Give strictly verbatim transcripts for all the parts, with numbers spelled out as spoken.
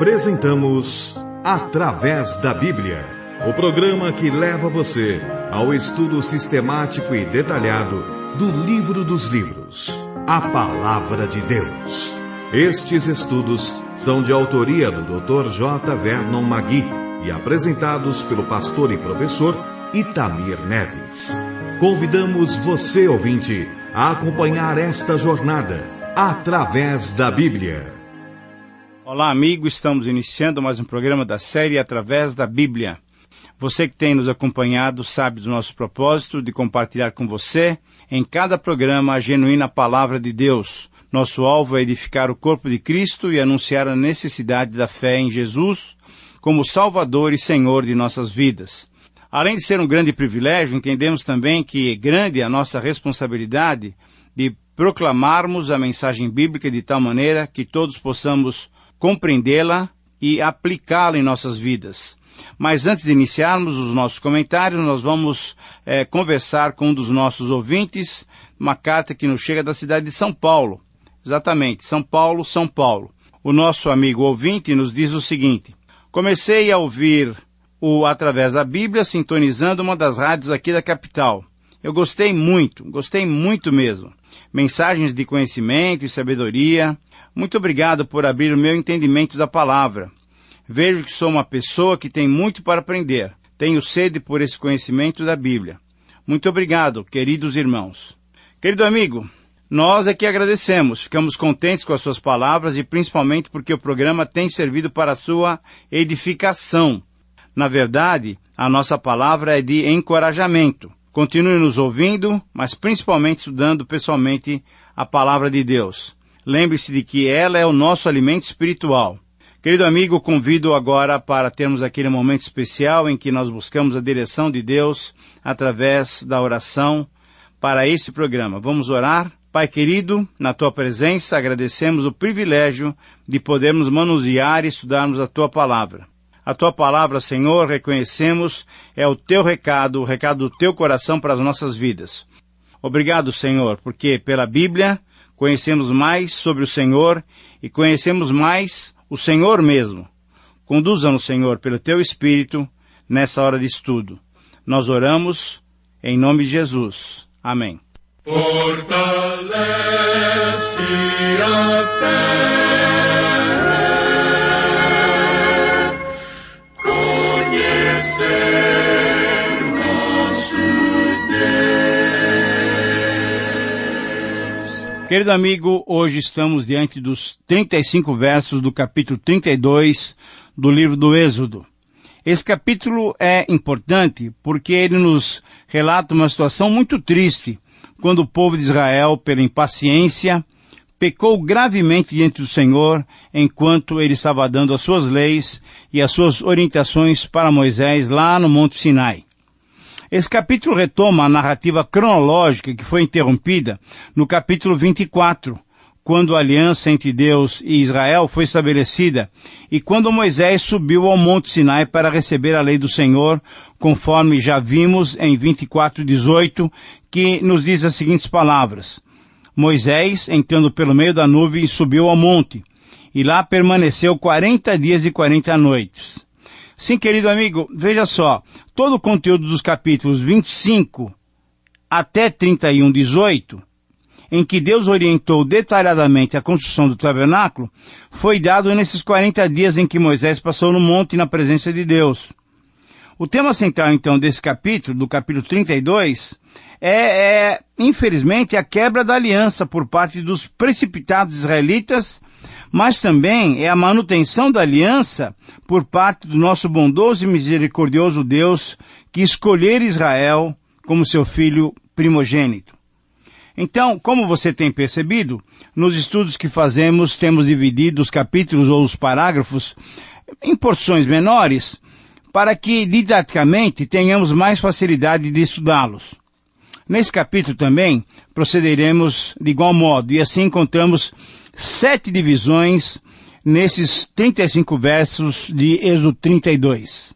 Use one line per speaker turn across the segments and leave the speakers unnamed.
Apresentamos Através da Bíblia, o programa que leva você ao estudo sistemático e detalhado do Livro dos Livros, a Palavra de Deus. Estes estudos são de autoria do doutor J. Vernon Magui e apresentados pelo pastor e professor Itamir Neves. Convidamos você, ouvinte, a acompanhar esta jornada através da Bíblia.
Olá, amigo, estamos iniciando mais um programa da série Através da Bíblia. Você que tem nos acompanhado sabe do nosso propósito de compartilhar com você, em cada programa, a genuína Palavra de Deus. Nosso alvo é edificar o corpo de Cristo e anunciar a necessidade da fé em Jesus como Salvador e Senhor de nossas vidas. Além de ser um grande privilégio, entendemos também que é grande a nossa responsabilidade de proclamarmos a mensagem bíblica de tal maneira que todos possamos compreendê-la e aplicá-la em nossas vidas. Mas antes de iniciarmos os nossos comentários, nós vamos é, conversar com um dos nossos ouvintes, uma carta que nos chega da cidade de São Paulo. Exatamente, São Paulo, São Paulo. O nosso amigo ouvinte nos diz o seguinte: comecei a ouvir o Através da Bíblia sintonizando uma das rádios aqui da capital. Eu gostei muito, gostei muito mesmo. Mensagens de conhecimento e sabedoria. Muito obrigado por abrir o meu entendimento da palavra. Vejo que sou uma pessoa que tem muito para aprender. Tenho sede por esse conhecimento da Bíblia. Muito obrigado, queridos irmãos. Querido amigo, nós é que agradecemos. Ficamos contentes com as suas palavras e principalmente porque o programa tem servido para a sua edificação. Na verdade, a nossa palavra é de encorajamento. Continue nos ouvindo, mas principalmente estudando pessoalmente a palavra de Deus. Lembre-se de que ela é o nosso alimento espiritual. Querido amigo, convido agora para termos aquele momento especial em que nós buscamos a direção de Deus através da oração para esse programa. Vamos orar? Pai querido, na Tua presença agradecemos o privilégio de podermos manusear e estudarmos a Tua palavra. A Tua palavra, Senhor, reconhecemos, é o Teu recado, o recado do Teu coração para as nossas vidas. Obrigado, Senhor, porque pela Bíblia conhecemos mais sobre o Senhor e conhecemos mais o Senhor mesmo. Conduza-nos, Senhor, pelo Teu Espírito nessa hora de estudo. Nós oramos em nome de Jesus. Amém.
Fortalece a fé, conhecer nosso Deus.
Querido amigo, hoje estamos diante dos trinta e cinco versos do capítulo trinta e dois do livro do Êxodo. Esse capítulo é importante porque ele nos relata uma situação muito triste, quando o povo de Israel, pela impaciência, pecou gravemente diante do Senhor, enquanto ele estava dando as suas leis e as suas orientações para Moisés lá no Monte Sinai. Esse capítulo retoma a narrativa cronológica que foi interrompida no capítulo vinte e quatro, quando a aliança entre Deus e Israel foi estabelecida e quando Moisés subiu ao Monte Sinai para receber a lei do Senhor, conforme já vimos em vinte e quatro, dezoito, que nos diz as seguintes palavras: Moisés, entrando pelo meio da nuvem, subiu ao monte, e lá permaneceu quarenta dias e quarenta noites. Sim, querido amigo, veja só, todo o conteúdo dos capítulos vinte e cinco até trinta e um, dezoito, em que Deus orientou detalhadamente a construção do tabernáculo, foi dado nesses quarenta dias em que Moisés passou no monte na presença de Deus. O tema central, então, desse capítulo, do capítulo trinta e dois, é, é, infelizmente, a quebra da aliança por parte dos precipitados israelitas, mas também é a manutenção da aliança por parte do nosso bondoso e misericordioso Deus, que escolheu Israel como seu filho primogênito. Então, como você tem percebido, nos estudos que fazemos, temos dividido os capítulos ou os parágrafos em porções menores, para que, didaticamente, tenhamos mais facilidade de estudá-los. Nesse capítulo também, procederemos de igual modo, e assim encontramos sete divisões nesses trinta e cinco versos de Êxodo trinta e dois.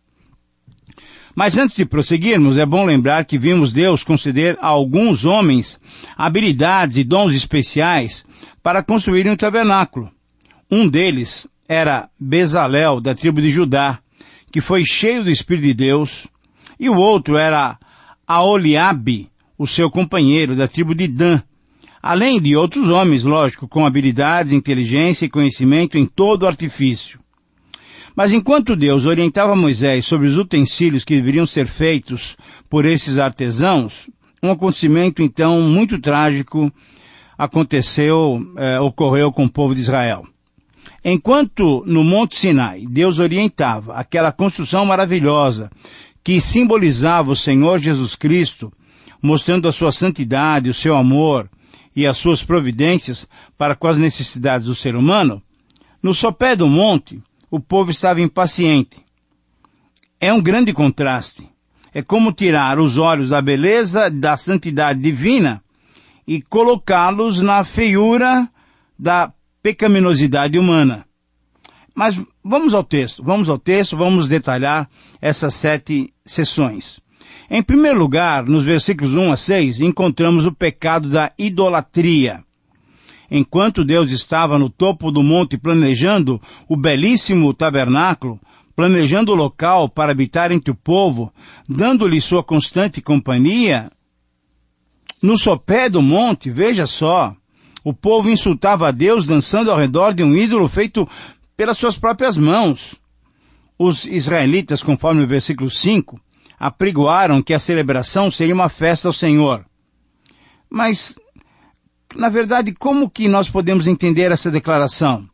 Mas antes de prosseguirmos, é bom lembrar que vimos Deus conceder a alguns homens habilidades e dons especiais para construírem um tabernáculo. Um deles era Bezalel, da tribo de Judá, que foi cheio do Espírito de Deus, e o outro era Aholiabe, o seu companheiro, da tribo de Dan, além de outros homens, lógico, com habilidades, inteligência e conhecimento em todo o artifício. Mas enquanto Deus orientava Moisés sobre os utensílios que deveriam ser feitos por esses artesãos, um acontecimento então muito trágico aconteceu, eh, ocorreu com o povo de Israel. Enquanto no Monte Sinai Deus orientava aquela construção maravilhosa que simbolizava o Senhor Jesus Cristo, mostrando a sua santidade, o seu amor e as suas providências para com as necessidades do ser humano, no sopé do monte o povo estava impaciente. É um grande contraste. É como tirar os olhos da beleza, da santidade divina e colocá-los na feiura da pecaminosidade humana. Mas vamos ao texto, vamos ao texto, vamos detalhar essas sete sessões. Em primeiro lugar, nos versículos um a seis, encontramos o pecado da idolatria. Enquanto Deus estava no topo do monte planejando o belíssimo tabernáculo, planejando o local para habitar entre o povo, dando-lhe sua constante companhia, no sopé do monte, veja só, o povo insultava a Deus dançando ao redor de um ídolo feito pelas suas próprias mãos. Os israelitas, conforme o versículo cinco, apregoaram que a celebração seria uma festa ao Senhor. Mas, na verdade, como que nós podemos entender essa declaração?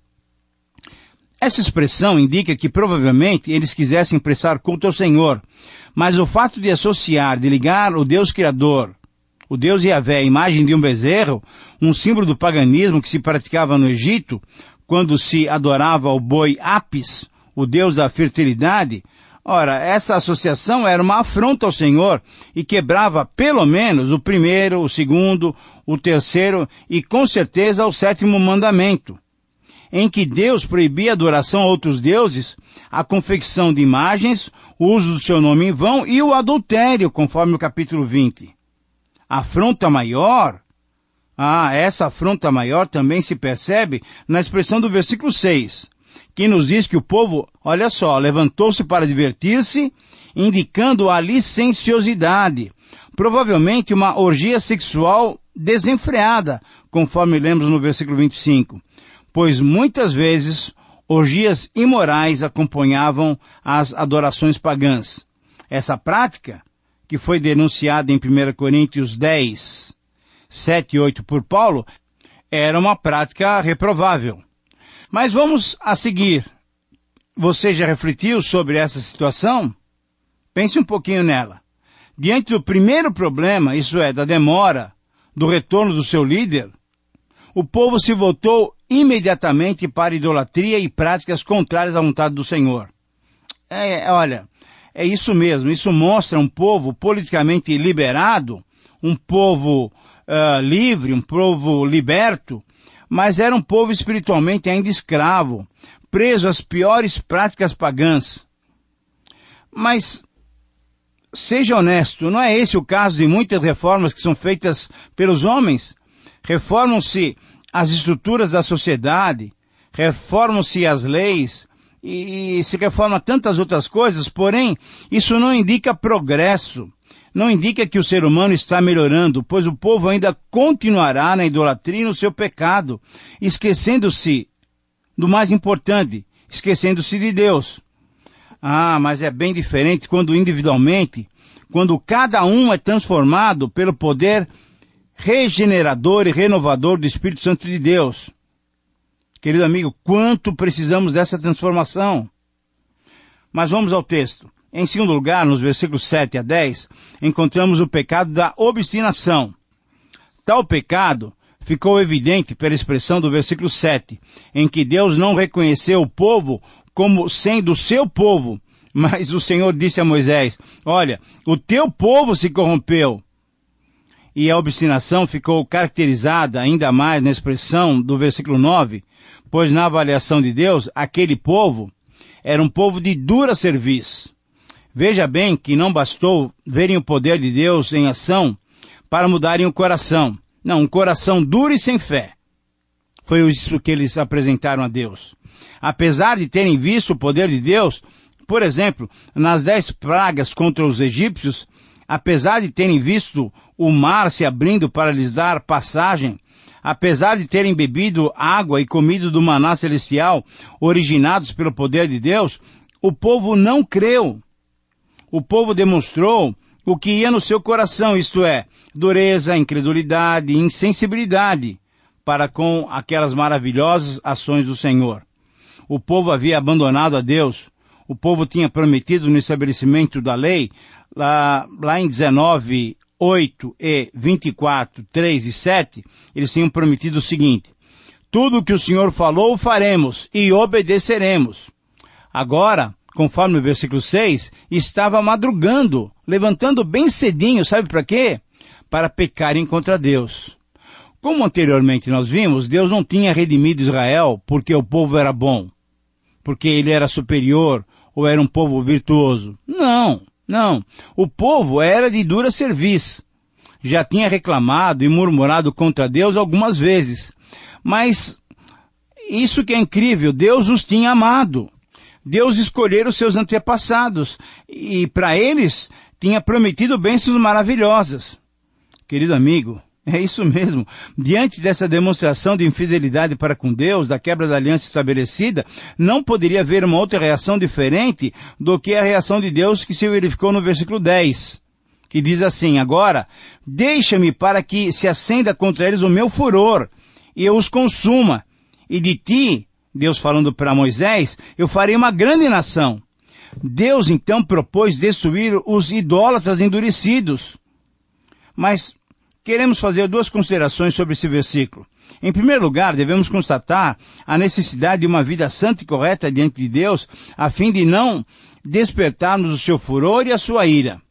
Essa expressão indica que provavelmente eles quisessem prestar culto ao Senhor, mas o fato de associar, de ligar o Deus Criador, o Deus Yahvé, a imagem de um bezerro, um símbolo do paganismo que se praticava no Egito, quando se adorava o boi Apis, o Deus da fertilidade, ora, essa associação era uma afronta ao Senhor e quebrava pelo menos o primeiro, o segundo, o terceiro e com certeza o sétimo mandamento, em que Deus proibia a adoração a outros deuses, a confecção de imagens, o uso do seu nome em vão e o adultério, conforme o capítulo vinte. A afronta maior, ah, essa afronta maior também se percebe na expressão do versículo seis, que nos diz que o povo, olha só, levantou-se para divertir-se, indicando a licenciosidade, provavelmente uma orgia sexual desenfreada, conforme lemos no versículo vinte e cinco, pois muitas vezes orgias imorais acompanhavam as adorações pagãs. Essa prática, que foi denunciada em primeira Coríntios dez, sete e oito por Paulo, era uma prática reprovável. Mas vamos a seguir. Você já refletiu sobre essa situação? Pense um pouquinho nela. Diante do primeiro problema, isso é, da demora do retorno do seu líder, o povo se voltou imediatamente para a idolatria e práticas contrárias à vontade do Senhor. É, olha, é isso mesmo. Isso mostra um povo politicamente liberado, um povo uh, livre, um povo liberto, mas era um povo espiritualmente ainda escravo, preso às piores práticas pagãs. Mas, seja honesto, não é esse o caso de muitas reformas que são feitas pelos homens? Reformam-se as estruturas da sociedade, reformam-se as leis, e, e se reforma tantas outras coisas, porém, isso não indica progresso. Não indica que o ser humano está melhorando, pois o povo ainda continuará na idolatria e no seu pecado, esquecendo-se do mais importante, esquecendo-se de Deus. Ah, mas é bem diferente quando individualmente, quando cada um é transformado pelo poder regenerador e renovador do Espírito Santo de Deus. Querido amigo, quanto precisamos dessa transformação? Mas vamos ao texto. Em segundo lugar, nos versículos sete a dez, encontramos o pecado da obstinação. Tal pecado ficou evidente pela expressão do versículo sete, em que Deus não reconheceu o povo como sendo seu povo, mas o Senhor disse a Moisés, olha, o teu povo se corrompeu. E a obstinação ficou caracterizada ainda mais na expressão do versículo nove, pois na avaliação de Deus, aquele povo era um povo de dura serviço. Veja bem que não bastou verem o poder de Deus em ação para mudarem o coração. Não, um coração duro e sem fé. Foi isso que eles apresentaram a Deus. apesar de terem visto o poder de Deus, por exemplo, nas dez pragas contra os egípcios, apesar de terem visto o mar se abrindo para lhes dar passagem, apesar de terem bebido água e comido do maná celestial, originados pelo poder de Deus, o povo não creu. O povo demonstrou o que ia no seu coração, isto é, dureza, incredulidade, insensibilidade para com aquelas maravilhosas ações do Senhor. O povo havia abandonado a Deus. O povo tinha prometido no estabelecimento da lei, lá, lá em dezenove, oito e vinte e quatro, três e sete, eles tinham prometido o seguinte: tudo o que o Senhor falou faremos e obedeceremos. Agora, conforme o versículo seis, estava madrugando, levantando bem cedinho, sabe para quê? Para pecarem contra Deus. Como anteriormente nós vimos, Deus não tinha redimido Israel porque o povo era bom, porque ele era superior ou era um povo virtuoso. Não, não. O povo era de dura cerviz. Já tinha reclamado e murmurado contra Deus algumas vezes. Mas isso que é incrível, Deus os tinha amado. Deus escolheu os seus antepassados e para eles tinha prometido bênçãos maravilhosas. Querido amigo, é isso mesmo. Diante dessa demonstração de infidelidade para com Deus, da quebra da aliança estabelecida, não poderia haver uma outra reação diferente do que a reação de Deus que se verificou no versículo dez, que diz assim: agora, deixa-me para que se acenda contra eles o meu furor e eu os consuma, e de ti, Deus falando para Moisés, eu farei uma grande nação. Deus então propôs destruir os idólatras endurecidos. Mas queremos fazer duas considerações sobre esse versículo. Em primeiro lugar, devemos constatar a necessidade de uma vida santa e correta diante de Deus, a fim de não despertarmos o seu furor e a sua ira.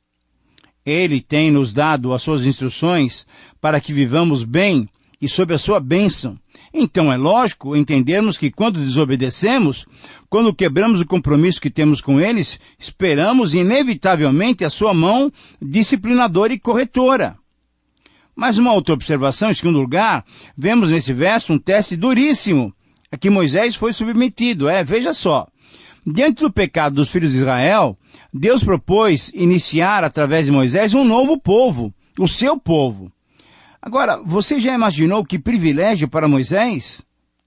Ele tem nos dado as suas instruções para que vivamos bem e sob a sua bênção. Então é lógico entendermos que quando desobedecemos, quando quebramos o compromisso que temos com eles, esperamos inevitavelmente a sua mão disciplinadora e corretora. Mas uma outra observação, em segundo lugar, vemos nesse verso um teste duríssimo a que Moisés foi submetido. É, veja só, diante do pecado dos filhos de Israel, Deus propôs iniciar através de Moisés um novo povo, o seu povo. Agora, você já imaginou que privilégio para Moisés?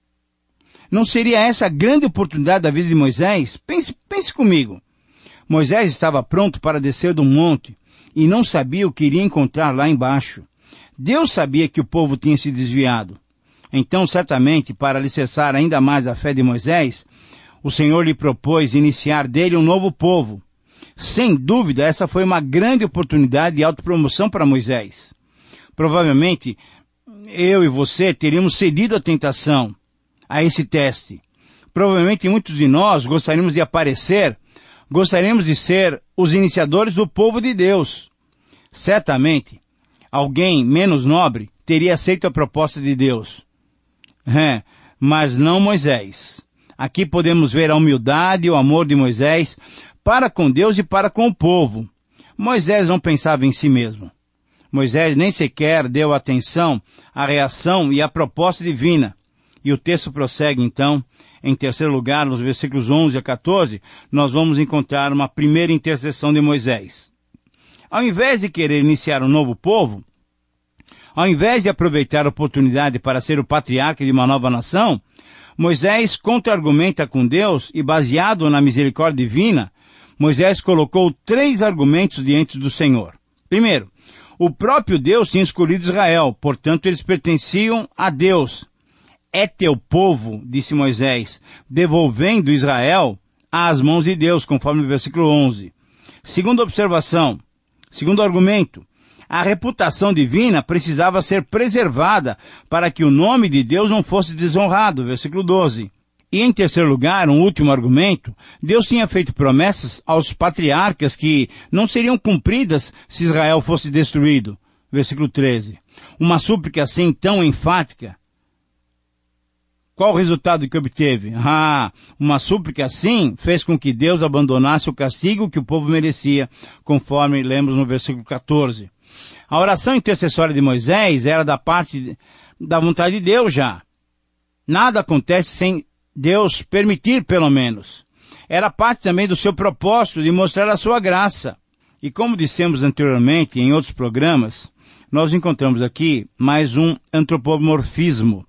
Não seria essa a grande oportunidade da vida de Moisés? Pense, pense comigo. Moisés estava pronto para descer do monte e não sabia o que iria encontrar lá embaixo. Deus sabia que o povo tinha se desviado. Então, certamente, para alicerçar ainda mais a fé de Moisés, o Senhor lhe propôs iniciar dele um novo povo. Sem dúvida, essa foi uma grande oportunidade de autopromoção para Moisés. Provavelmente, eu e você teríamos cedido à tentação, a esse teste. Provavelmente muitos de nós gostaríamos de aparecer, gostaríamos de ser os iniciadores do povo de Deus. Certamente, alguém menos nobre teria aceito a proposta de Deus. É, mas não Moisés. Aqui podemos ver a humildade e o amor de Moisés para com Deus e para com o povo. Moisés não pensava em si mesmo. Moisés nem sequer deu atenção à reação e à proposta divina. E o texto prossegue então, em terceiro lugar, nos versículos onze a quatorze, nós vamos encontrar uma primeira intercessão de Moisés. Ao invés de querer iniciar um novo povo, ao invés de aproveitar a oportunidade para ser o patriarca de uma nova nação, Moisés contra-argumenta com Deus e, baseado na misericórdia divina, Moisés colocou três argumentos diante do Senhor. Primeiro, o próprio Deus tinha escolhido Israel, portanto eles pertenciam a Deus. É teu povo, disse Moisés, devolvendo Israel às mãos de Deus, conforme o versículo onze. Segunda observação, segundo argumento, a reputação divina precisava ser preservada para que o nome de Deus não fosse desonrado, versículo doze. E em terceiro lugar, um último argumento, Deus tinha feito promessas aos patriarcas que não seriam cumpridas se Israel fosse destruído. Versículo treze. Uma súplica assim tão enfática. Qual o resultado que obteve? Ah, uma súplica assim fez com que Deus abandonasse o castigo que o povo merecia, conforme lemos no versículo quatorze. A oração intercessória de Moisés era da parte da vontade de Deus já. Nada acontece sem Deus permitir pelo menos. Era parte também do seu propósito de mostrar a sua graça. E como dissemos anteriormente em outros programas, nós encontramos aqui mais um antropomorfismo.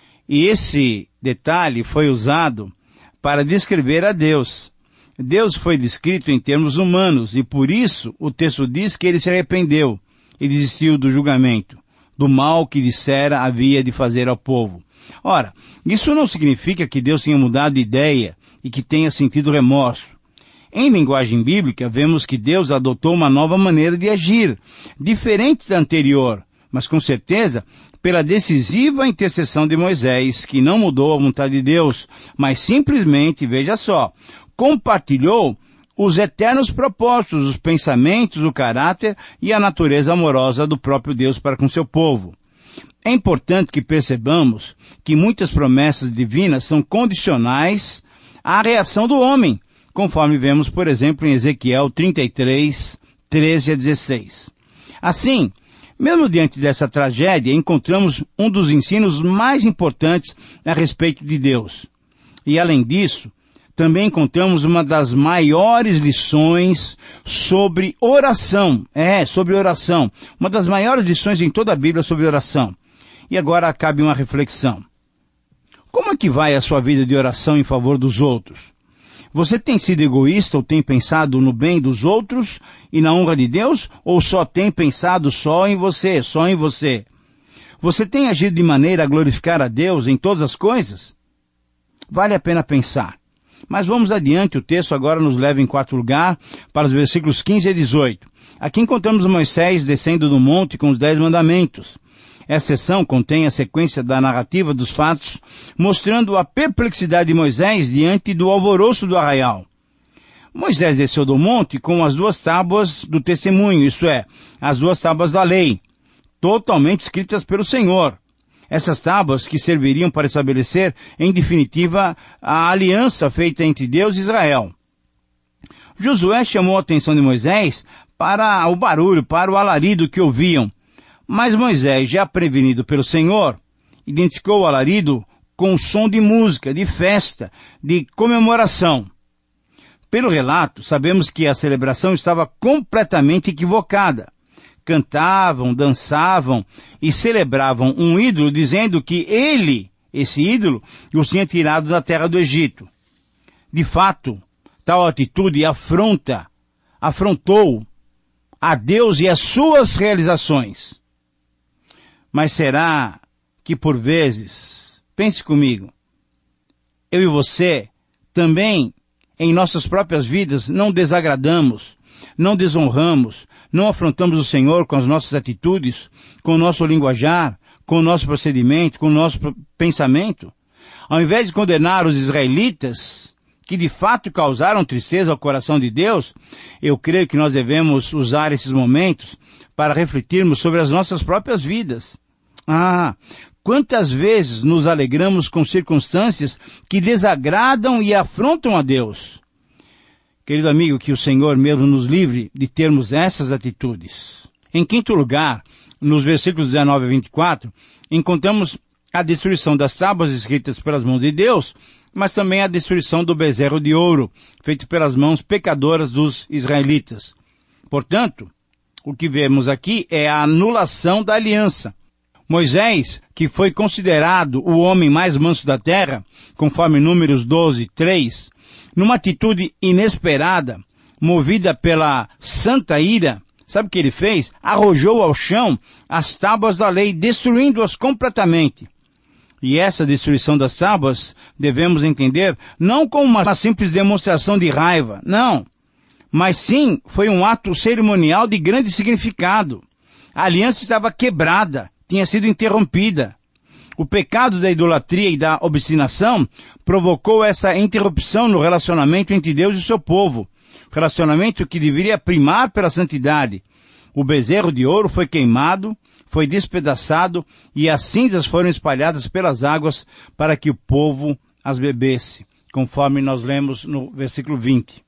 E esse detalhe foi usado para descrever a Deus. Deus foi descrito em termos humanos e por isso o texto diz que ele se arrependeu e desistiu do julgamento, do mal que dissera havia de fazer ao povo. Ora, isso não significa que Deus tenha mudado de ideia e que tenha sentido remorso. Em linguagem bíblica, vemos que Deus adotou uma nova maneira de agir, diferente da anterior, mas com certeza pela decisiva intercessão de Moisés, que não mudou a vontade de Deus, mas simplesmente, veja só, compartilhou os eternos propósitos, os pensamentos, o caráter e a natureza amorosa do próprio Deus para com seu povo. É importante que percebamos que muitas promessas divinas são condicionais à reação do homem, conforme vemos, por exemplo, em Ezequiel trinta e três, treze a dezesseis. Assim, mesmo diante dessa tragédia, encontramos um dos ensinos mais importantes a respeito de Deus. E além disso, também encontramos uma das maiores lições sobre oração. É, sobre oração. Uma das maiores lições em toda a Bíblia sobre oração. E agora cabe uma reflexão. Como é que vai a sua vida de oração em favor dos outros? Você tem sido egoísta ou tem pensado no bem dos outros e na honra de Deus? Ou só tem pensado só em você, só em você? Você tem agido de maneira a glorificar a Deus em todas as coisas? Vale a pena pensar. Mas vamos adiante, o texto agora nos leva em quarto lugar para os versículos quinze a dezoito. Aqui encontramos Moisés descendo do monte com os dez mandamentos. Essa seção contém a sequência da narrativa dos fatos, mostrando a perplexidade de Moisés diante do alvoroço do arraial. Moisés desceu do monte com as duas tábuas do testemunho, isto é, as duas tábuas da lei, totalmente escritas pelo Senhor. Essas tábuas que serviriam para estabelecer, em definitiva, a aliança feita entre Deus e Israel. Josué chamou a atenção de Moisés para o barulho, para o alarido que ouviam. Mas Moisés, já prevenido pelo Senhor, identificou o alarido com um som de música, de festa, de comemoração. Pelo relato, sabemos que a celebração estava completamente equivocada. Cantavam, dançavam e celebravam um ídolo, dizendo que ele, esse ídolo, os tinha tirado da terra do Egito. De fato, tal atitude afronta, afrontou a Deus e as suas realizações. Mas será que por vezes, pense comigo, eu e você também em nossas próprias vidas não desagradamos, não desonramos, não afrontamos o Senhor com as nossas atitudes, com o nosso linguajar, com o nosso procedimento, com o nosso pensamento? Ao invés de condenar os israelitas, que de fato causaram tristeza ao coração de Deus, eu creio que nós devemos usar esses momentos para refletirmos sobre as nossas próprias vidas. Ah, quantas vezes nos alegramos com circunstâncias que desagradam e afrontam a Deus? Querido amigo, que o Senhor mesmo nos livre de termos essas atitudes. Em quinto lugar, nos versículos dezenove a vinte e quatro, encontramos a destruição das tábuas escritas pelas mãos de Deus, mas também a destruição do bezerro de ouro, feito pelas mãos pecadoras dos israelitas. Portanto, o que vemos aqui é a anulação da aliança. Moisés, que foi considerado o homem mais manso da terra, conforme Números doze, três, numa atitude inesperada, movida pela santa ira, sabe o que ele fez? Arrojou ao chão as tábuas da lei, destruindo-as completamente. E essa destruição das tábuas devemos entender não como uma simples demonstração de raiva, não, mas sim foi um ato cerimonial de grande significado. A aliança estava quebrada, tinha sido interrompida. O pecado da idolatria e da obstinação provocou essa interrupção no relacionamento entre Deus e o seu povo, relacionamento que deveria primar pela santidade. O bezerro de ouro foi queimado, foi despedaçado e as cinzas foram espalhadas pelas águas para que o povo as bebesse, conforme nós lemos no versículo vinte.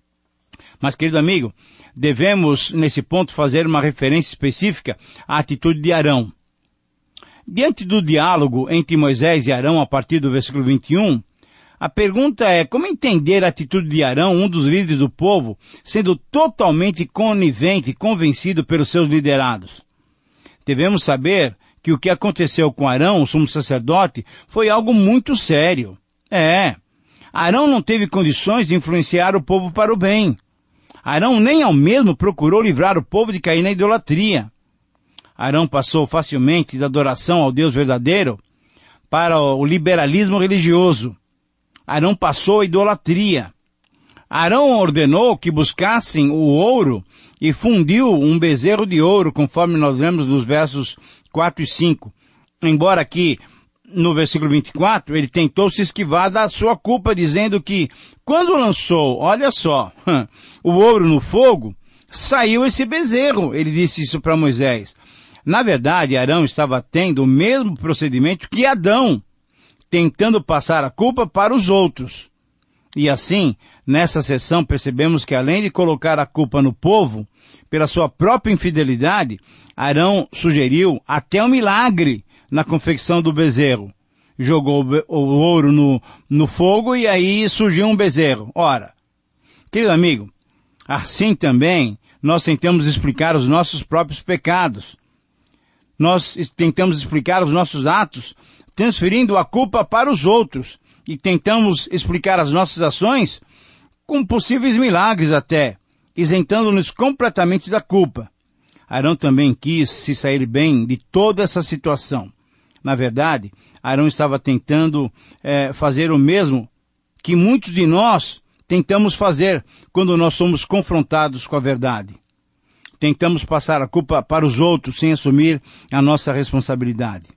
Mas, querido amigo, devemos, nesse ponto, fazer uma referência específica à atitude de Arão. Diante do diálogo entre Moisés e Arão, a partir do versículo vinte e um, A pergunta é, como entender a atitude de Arão, um dos líderes do povo, sendo totalmente conivente e convencido pelos seus liderados? Devemos saber que o que aconteceu com Arão, o sumo sacerdote, foi algo muito sério. É, Arão não teve condições de influenciar o povo para o bem. Arão nem ao mesmo procurou livrar o povo de cair na idolatria. Arão passou facilmente da adoração ao Deus verdadeiro para o liberalismo religioso. Arão passou a idolatria. Arão ordenou que buscassem o ouro e fundiu um bezerro de ouro, conforme nós lemos nos versos quatro e cinco. Embora aqui, no versículo vinte e quatro, ele tentou se esquivar da sua culpa, dizendo que, quando lançou, olha só, o ouro no fogo, saiu esse bezerro. Ele disse isso para Moisés. Na verdade, Arão estava tendo o mesmo procedimento que Adão, tentando passar a culpa para os outros. E assim, nessa sessão, percebemos que além de colocar a culpa no povo, pela sua própria infidelidade, Arão sugeriu até um milagre na confecção do bezerro. Jogou o ouro no, no fogo e aí surgiu um bezerro. Ora, querido amigo, assim também nós tentamos explicar os nossos próprios pecados. Nós tentamos explicar os nossos atos, transferindo a culpa para os outros, e tentamos explicar as nossas ações com possíveis milagres até, isentando-nos completamente da culpa. Arão também quis se sair bem de toda essa situação. Na verdade, Arão estava tentando é, fazer o mesmo que muitos de nós tentamos fazer quando nós somos confrontados com a verdade. Tentamos passar a culpa para os outros sem assumir a nossa responsabilidade.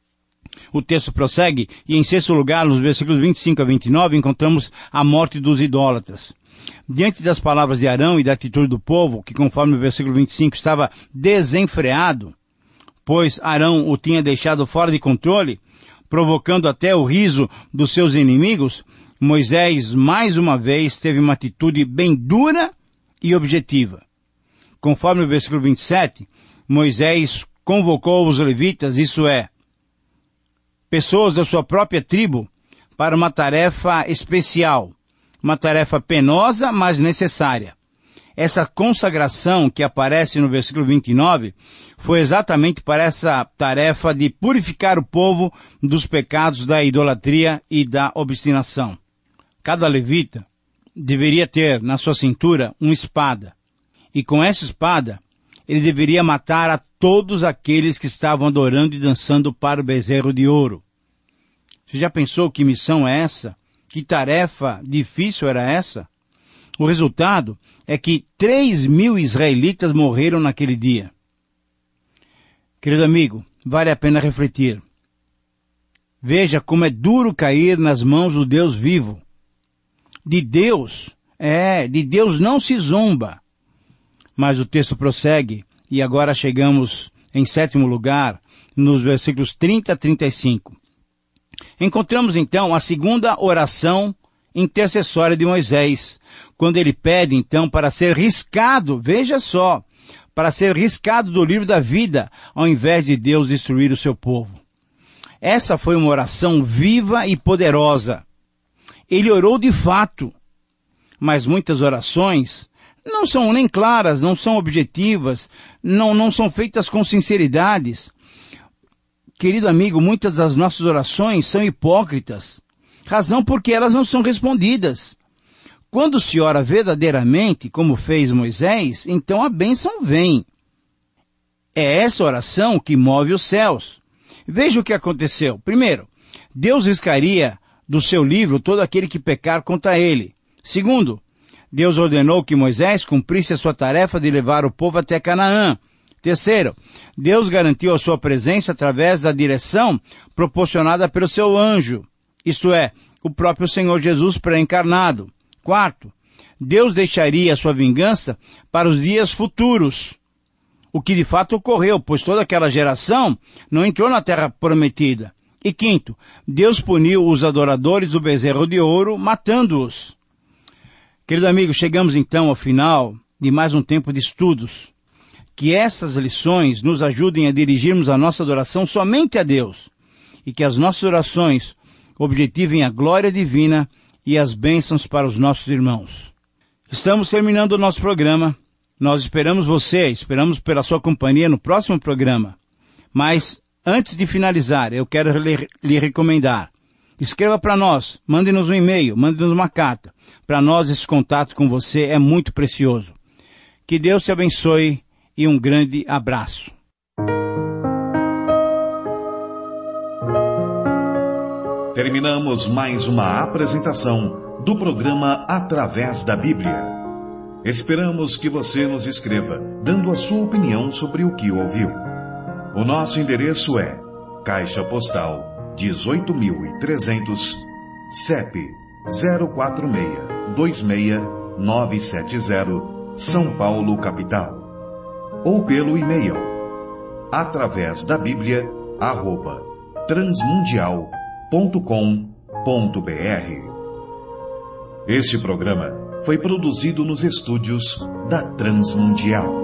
O texto prossegue e, em sexto lugar, nos versículos vinte e cinco a vinte e nove, encontramos a morte dos idólatras. Diante das palavras de Arão e da atitude do povo, que conforme o versículo vinte e cinco estava desenfreado, pois Arão o tinha deixado fora de controle, provocando até o riso dos seus inimigos, Moisés mais uma vez teve uma atitude bem dura e objetiva. Conforme o versículo vinte e sete, Moisés convocou os levitas, isso é, pessoas da sua própria tribo, para uma tarefa especial, uma tarefa penosa, mas necessária. Essa consagração que aparece no versículo vinte e nove foi exatamente para essa tarefa de purificar o povo dos pecados da idolatria e da obstinação. Cada levita deveria ter na sua cintura uma espada, e com essa espada ele deveria matar a todos aqueles que estavam adorando e dançando para o bezerro de ouro. Você já pensou que missão é essa? Que tarefa difícil era essa? O resultado é que três mil israelitas morreram naquele dia. Querido amigo, vale a pena refletir. Veja como é duro cair nas mãos do Deus vivo. De Deus, é, de Deus não se zomba. Mas o texto prossegue, e agora chegamos em sétimo lugar, nos versículos trinta a trinta e cinco. Encontramos então a segunda oração intercessória de Moisés, quando ele pede então para ser riscado, veja só, para ser riscado do livro da vida, ao invés de Deus destruir o seu povo. Essa foi uma oração viva e poderosa. Ele orou de fato, mas muitas orações não são nem claras, não são objetivas, não, não são feitas com sinceridades. Querido amigo, muitas das nossas orações são hipócritas, razão porque elas não são respondidas. Quando se ora verdadeiramente, como fez Moisés, então a bênção vem. É essa oração que move os céus. Veja o que aconteceu. Primeiro, Deus riscaria do seu livro todo aquele que pecar contra ele. Segundo, Deus ordenou que Moisés cumprisse a sua tarefa de levar o povo até Canaã. Terceiro, Deus garantiu a sua presença através da direção proporcionada pelo seu anjo, isto é, o próprio Senhor Jesus pré-encarnado. Quarto, Deus deixaria a sua vingança para os dias futuros, o que de fato ocorreu, pois toda aquela geração não entrou na terra prometida. E quinto, Deus puniu os adoradores do bezerro de ouro, matando-os. Querido amigo, chegamos então ao final de mais um tempo de estudos. Que essas lições nos ajudem a dirigirmos a nossa adoração somente a Deus, e que as nossas orações objetivem a glória divina e as bênçãos para os nossos irmãos. Estamos terminando o nosso programa. Nós esperamos você, esperamos pela sua companhia no próximo programa. Mas, antes de finalizar, eu quero lhe, lhe recomendar. Escreva para nós, mande-nos um e-mail, mande-nos uma carta. Para nós esse contato com você é muito precioso. Que Deus te abençoe e um grande abraço.
Terminamos mais uma apresentação do programa Através da Bíblia. Esperamos que você nos escreva, dando a sua opinião sobre o que ouviu. O nosso endereço é Caixa Postal dezoito mil e trezentos, C E P zero quatro seis dois seis nove sete zero, São Paulo, capital. Ou pelo e-mail através da Bíblia arroba transmundial ponto com ponto br. Este programa foi produzido nos estúdios da Transmundial.